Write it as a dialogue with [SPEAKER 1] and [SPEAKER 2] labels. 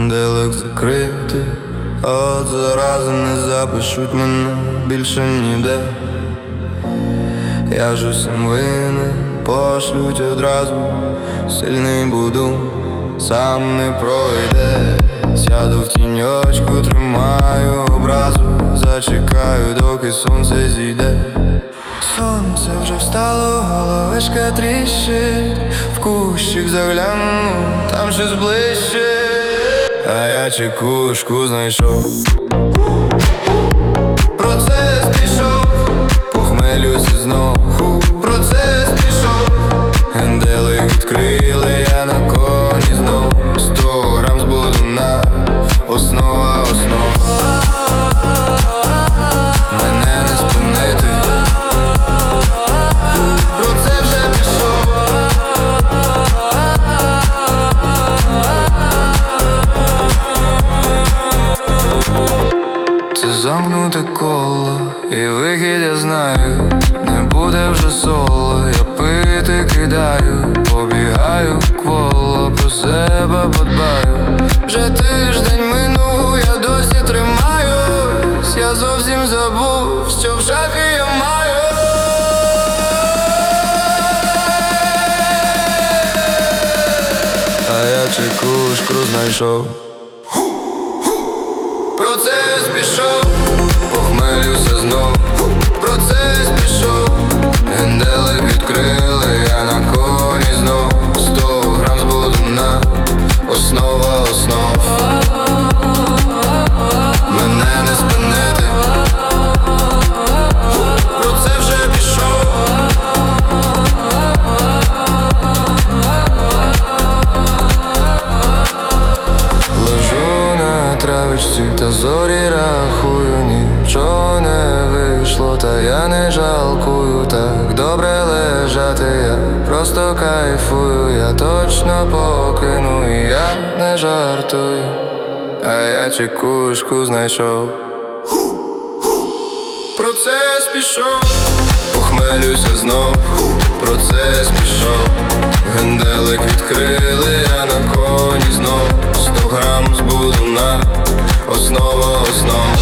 [SPEAKER 1] генделик закритий, а от зарази не запишуть мене більше ніде. Я ж усім винен, пошлють одразу. Сильний буду, сам не пройде. Сяду в тіньочку, тримаю образу. Зачекаю, доки сонце зійде. Сонце вже встало, головешка тріщить. В кущик загляну, там щось ближче. А я чекушку знайшов. Процес пішов, похмелюся знову. Процес пішов, генделик відкрили, я на коні знов. 100 грам з бодуна, основа основ. Мене не спинити. Процес вже пішов. Це замкнуте коло, і вихід я знаю. Не буде вже соло, я пити кидаю. Побігаю кволо, про себе подбаю. Вже тиждень минув, я досі тримаюсь. Я зовсім забув, що в шафі я маю. А я чекушку знайшов. Процес пішов, похмелюся знов. Процес пішов, генделик відкрили, я на коні знов. 100 грам з бодуна, основа основ. Мене не спинити. Процес вже пішов. Лежу на травичці та зорі рахую, нічого не вийшло, та я не жалкую. Так добре лежати, я просто кайфую. Я точно покину, і я не жартую. А я чекушку знайшов. Процес пішов, похмелюся знов. Процес пішов, генделик відкрили, я на коні знов. 100 грам з бодуна, основа основ.